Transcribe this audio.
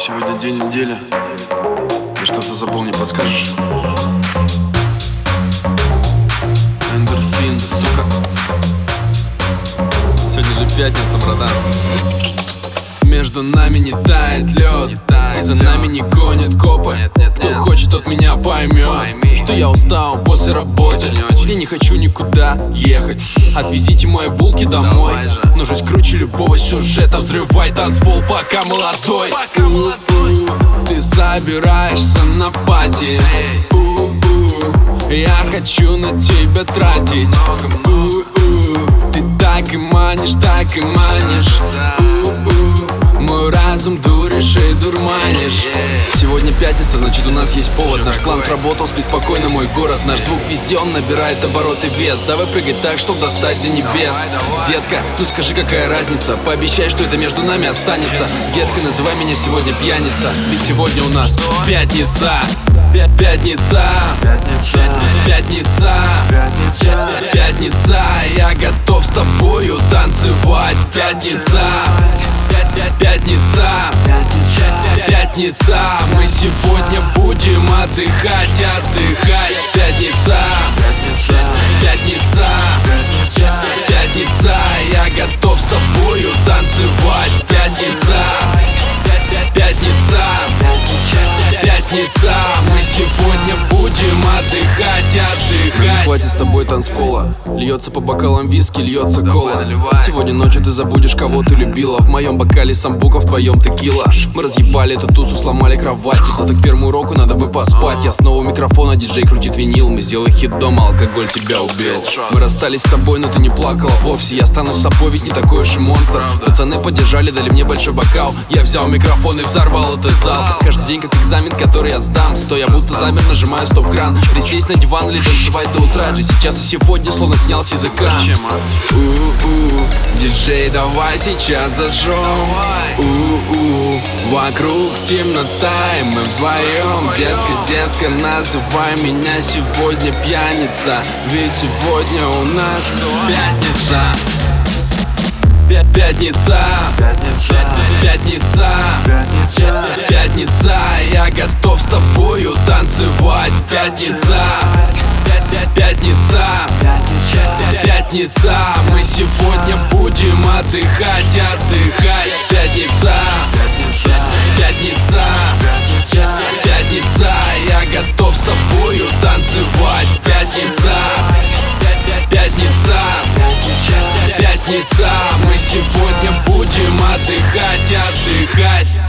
Сегодня день недели. Ты что-то забыл, не подскажешь? Эндорфин, сука. Сегодня же пятница, братан. Между нами не тает лед, и за нами не гонят копы. Кто хочет, тот меня поймет, что я устал после работы. Я не хочу никуда ехать, отвезите мои булки домой. Ножусь круче любого сюжета, взрывай танцпол, пока молодой. Ты собираешься на пати, я хочу на тебя тратить. Ты так и манишь, так и манишь. Мой разум дуришь и дурманишь. Сегодня пятница, значит у нас есть повод. Наш план сработал, спи спокойно, мой город. Наш звук везде, он набирает обороты вес. Давай прыгать так, чтоб достать до небес. Детка, ну скажи, какая разница? Пообещай, что это между нами останется. Детка, называй меня сегодня пьяница, ведь сегодня у нас пятница. Пятница, пятница, пятница, я готов с тобою танцевать. Пятница, пятница, пятница, мы сегодня будем отдыхать, отдыхать. Пятница, пятница, пятница, я готов с тобою танцевать. Пятница, пятница, пятница, мы сегодня будем отдыхать, отдыхать. Хватит с тобой танцпола, льется по бокалам виски, льется кола. Сегодня ночью ты забудешь, кого ты любила. В моем бокале самбука, в твоем текила. Мы разъебали эту тусу, сломали кровать. Зато к первому уроку надо бы поспать. Я снова у микрофона, диджей крутит винил. Мы сделали хит дома, алкоголь тебя убил. Мы расстались с тобой, но ты не плакала вовсе. Я стану с собой, ведь не такой уж и монстр. Пацаны поддержали, дали мне большой бокал. Я взял микрофон и взорвал этот зал. Каждый день как экзамен, который я сдам. Стоя будто замер, нажимаю стоп-кран. Присесть на диван или танцевать до утра. Же сейчас и сегодня словно снял с языка. Диджей, давай сейчас зажжем. Вокруг темнота и мы вдвоем. Детка, детка, называй меня сегодня пьяница, ведь сегодня у нас пятница. Пятница, пятница, пятница, я готов с тобою танцевать. Пятница, пятница, пятница, мы сегодня будем отдыхать, отдыхать. Пятница, пятница, пятница, я готов с тобою танцевать. Пятница, пятница, пятница, мы сегодня будем отдыхать, отдыхать.